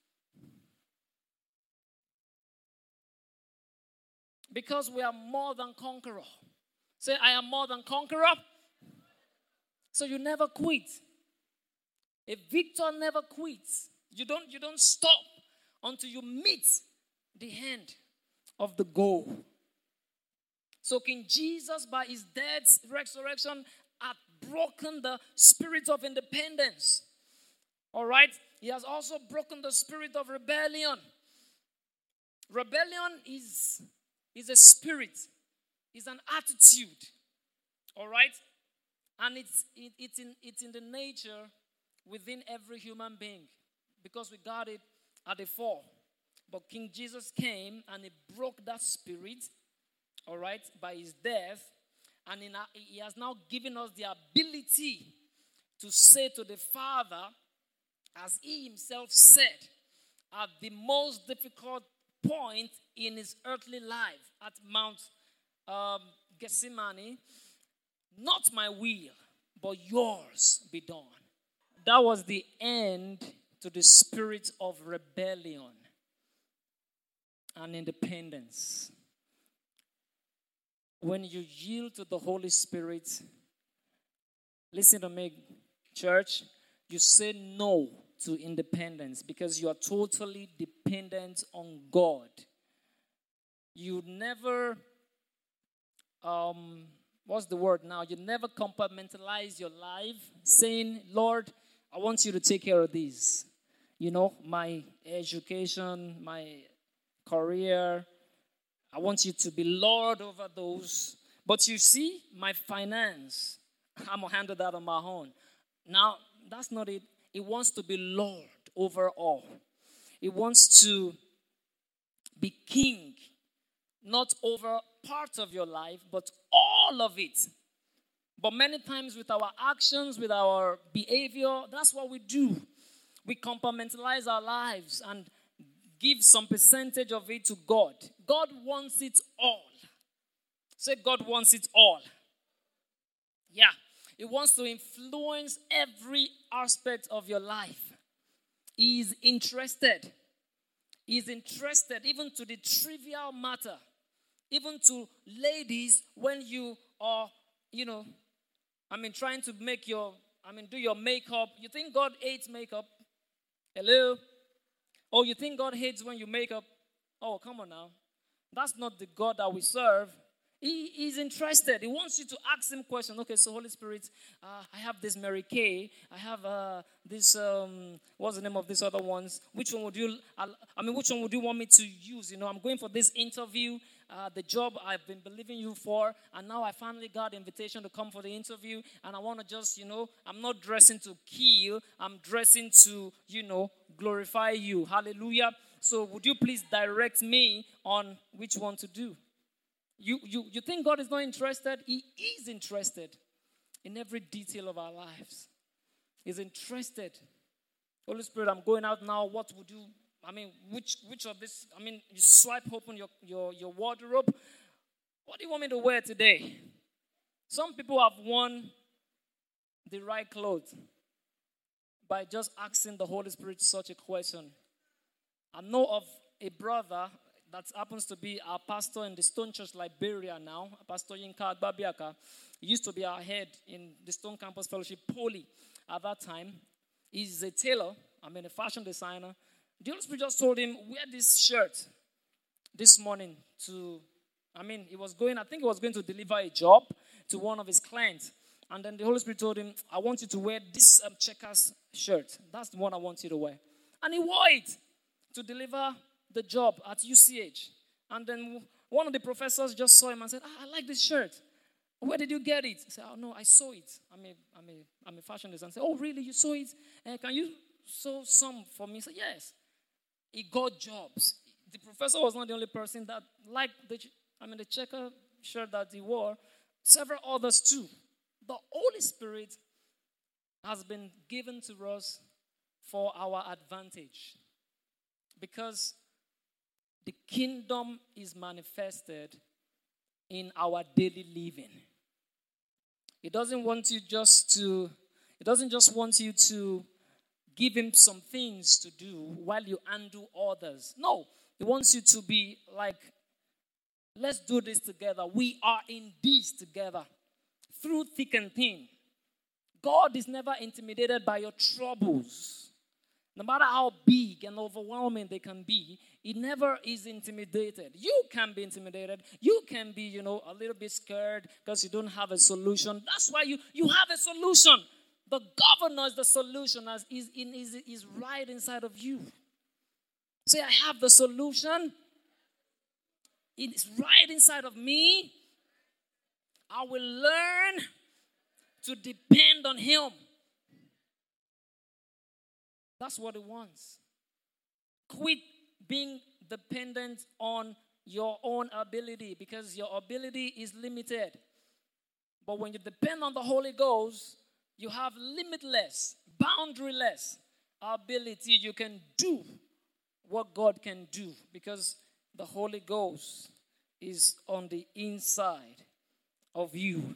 Because we are more than conqueror. Say, I am more than conqueror. So you never quit. A victor never quits. You don't stop until you meet the end of the goal. So King Jesus, by His death, resurrection, had broken the spirit of independence. All right? He has also broken the spirit of rebellion. Rebellion is a spirit. It's an attitude. All right? And it's in the nature within every human being, because we got it at the fall. But King Jesus came and He broke that spirit, all right, by His death. And He has now given us the ability to say to the Father, as He Himself said, at the most difficult point in His earthly life at Mount Gethsemane, not my will, but yours be done. That was the end to the spirit of rebellion and independence. When you yield to the Holy Spirit, listen to me, church, you say no to independence because you are totally dependent on God. You never, what's the word now? You never compartmentalize your life saying, Lord, I want you to take care of these. You know, my education, my career, I want you to be Lord over those. But you see, my finance, I'm going to handle that on my own. Now, that's not it. He wants to be Lord over all. He wants to be king, not over part of your life, but all of it. But many times with our actions, with our behavior, that's what we do. We compartmentalize our lives and give some percentage of it to God. God wants it all. Say, God wants it all. Yeah. He wants to influence every aspect of your life. He is interested. He is interested even to the trivial matter even to ladies when you are, trying to do your makeup. You think God hates makeup? Hello? Oh, you think God hates when you make up? Oh, come on now. That's not the God that we serve. He's interested. He wants you to ask him questions. Okay, so Holy Spirit, I have this Mary Kay. I have this, what's the name of these other ones? Which one would you want me to use? I'm going for this interview, the job I've been believing you for, and now I finally got the invitation to come for the interview, and I want to just, I'm not dressing to kill. I'm dressing to, glorify you. Hallelujah. So would you please direct me on which one to do? You think God is not interested? He is interested in every detail of our lives. He's interested. Holy Spirit, I'm going out now. What would you, which of this, you swipe open your wardrobe. What do you want me to wear today? Some people have worn the right clothes by just asking the Holy Spirit such a question. I know of a brother that happens to be our pastor in the Stone Church Liberia now, Pastor Yinka Agbabiaka. He used to be our head in the Stone Campus Fellowship, Poly, at that time. He's a tailor, a fashion designer. The Holy Spirit just told him, wear this shirt this morning I think he was going to deliver a job to one of his clients. And then the Holy Spirit told him, I want you to wear this checkers shirt. That's the one I want you to wear. And he wore it to deliver the job at UCH. And then one of the professors just saw him and said, I like this shirt. Where did you get it? He said, oh, no, I saw it. I'm a fashion designer. I said, oh, really? You saw it? Can you sew some for me? He said, yes. He got jobs. The professor was not the only person that liked the checker shirt that he wore. Several others too. The Holy Spirit has been given to us for our advantage. Because the kingdom is manifested in our daily living. It doesn't just want you to give him some things to do while you undo others. No, he wants you to be like, let's do this together. We are in this together. Through thick and thin. God is never intimidated by your troubles. No matter how big and overwhelming they can be, he never is intimidated. You can be intimidated. You can be, a little bit scared because you don't have a solution. That's why you have a solution. The governor is the solution as is right inside of you. Say, I have the solution. It's right inside of me. I will learn to depend on him. That's what he wants. Quit being dependent on your own ability because your ability is limited. But when you depend on the Holy Ghost, you have limitless, boundaryless ability. You can do what God can do because the Holy Ghost is on the inside of you.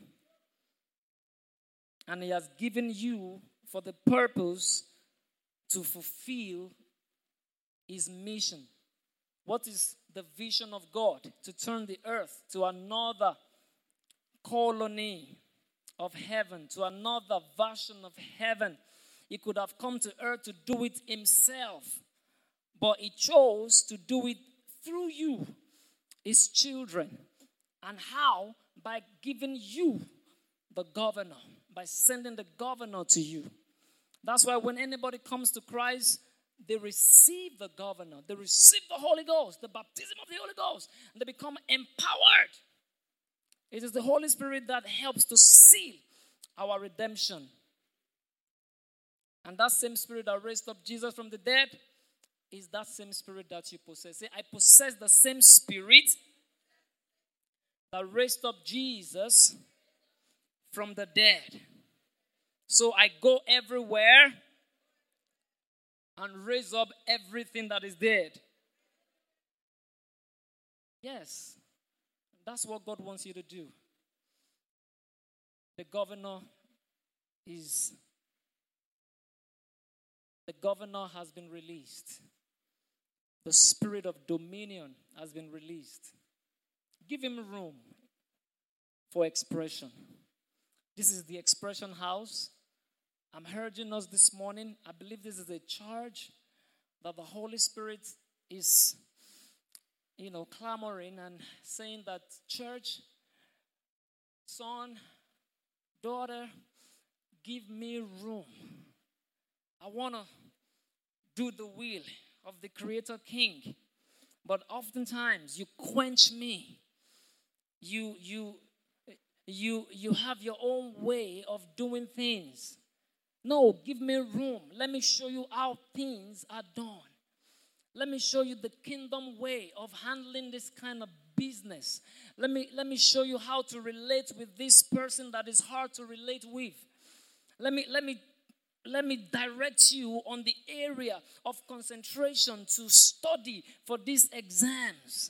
And he has given you for the purpose to fulfill his mission. What is the vision of God? To turn the earth to another colony of heaven, to another version of heaven. He could have come to earth to do it himself, but he chose to do it through you, his children. And how? By giving you the governor, by sending the governor to you. That's why when anybody comes to Christ, they receive the governor. They receive the Holy Ghost, the baptism of the Holy Ghost, and they become empowered. It is the Holy Spirit that helps to seal our redemption. And that same Spirit that raised up Jesus from the dead is that same Spirit that you possess. Say, I possess the same Spirit that raised up Jesus from the dead. So I go everywhere and raise up everything that is dead. Yes, that's what God wants you to do. The governor has been released. The spirit of dominion has been released. Give him room for expression. This is the expression house. I'm urging us this morning. I believe this is a charge that the Holy Spirit is, clamoring and saying that, church, son, daughter, give me room. I want to do the will of the Creator King. But oftentimes you quench me. You have your own way of doing things. No, give me room. Let me show you how things are done. Let me show you the kingdom way of handling this kind of business. Let me show you how to relate with this person that is hard to relate with. Let me direct you on the area of concentration to study for these exams.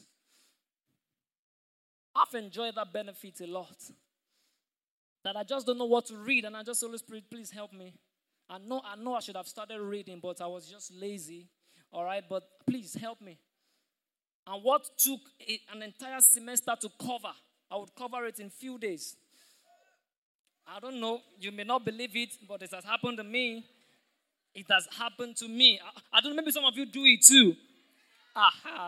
I've enjoyed that benefit a lot. That I just don't know what to read, and I just, Holy Spirit, please help me. I know I should have started reading, but I was just lazy. All right, but please help me. And what took an entire semester to cover, I would cover it in few days. I don't know, you may not believe it, but it has happened to me. It has happened to me. I don't know, maybe some of you do it too. Aha.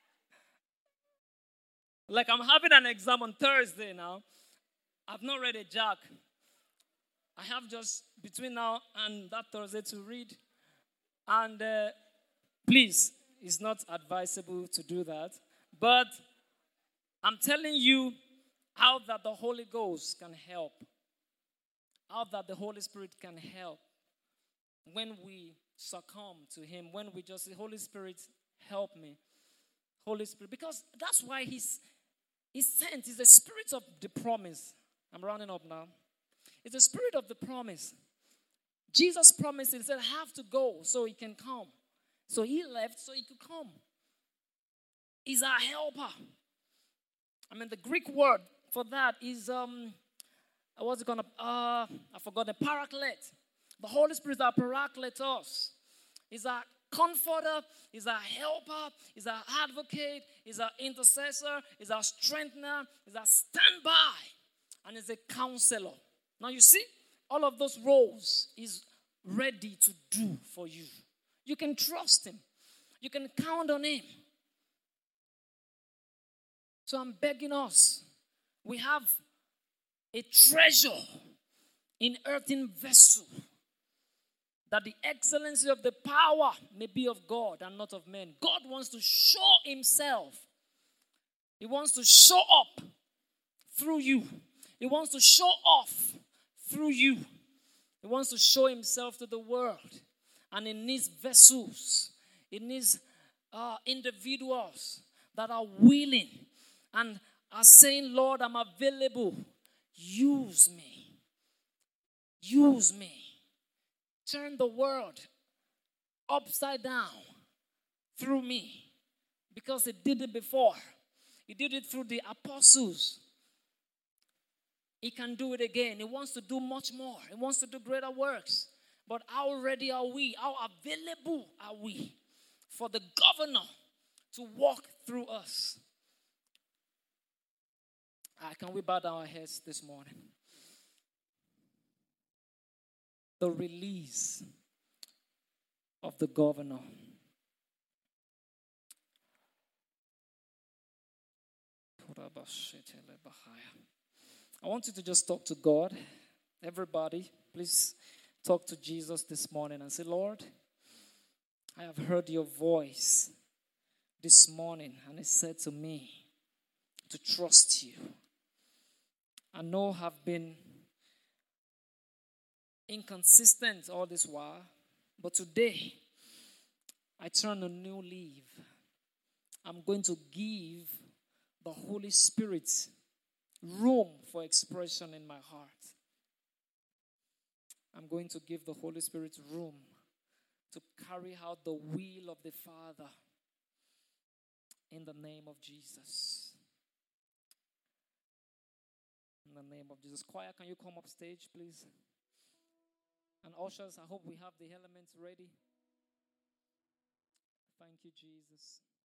Like I'm having an exam on Thursday now. I've not read a jack. I have just between now and that Thursday to read. And please, it's not advisable to do that. But I'm telling you how that the Holy Ghost can help. How that the Holy Spirit can help when we succumb to Him, when we just say, Holy Spirit, help me. Holy Spirit, because that's why He's sent. He's the Spirit of the promise. I'm rounding up now. It's the Spirit of the promise. Jesus promised, He said, I have to go so He can come. So He left so He could come. He's our helper. I mean, the Greek word for that is, what's it gonna, I forgot, the paraclete. The Holy Spirit is our paracletos. He's our comforter, He's our helper, He's our advocate, He's our intercessor, He's our strengthener, He's our standby, and He's a counselor. Now you see, all of those roles He's ready to do for you. You can trust Him. You can count on Him. So I'm begging us, we have a treasure in earthen vessel, that the excellency of the power may be of God and not of men. God wants to show Himself. He wants to show up through you. He wants to show off through you. He wants to show Himself to the world. And in these vessels, in these individuals that are willing and are saying, Lord, I'm available. Use me. Use me. Turn the world upside down through me. Because He did it before. He did it through the apostles. He can do it again. He wants to do much more. He wants to do greater works. But how ready are we? How available are we for the governor to walk through us? Can we bow down our heads this morning? The release of the governor. I want you to just talk to God. Everybody, please talk to Jesus this morning and say, Lord, I have heard your voice this morning, and it said to me to trust you. I know I've been inconsistent all this while, but today I turn a new leaf. I'm going to give the Holy Spirit room for expression in my heart. I'm going to give the Holy Spirit room to carry out the will of the Father in the name of Jesus. In the name of Jesus. Choir, can you come up stage, please? And ushers, I hope we have the elements ready. Thank you, Jesus.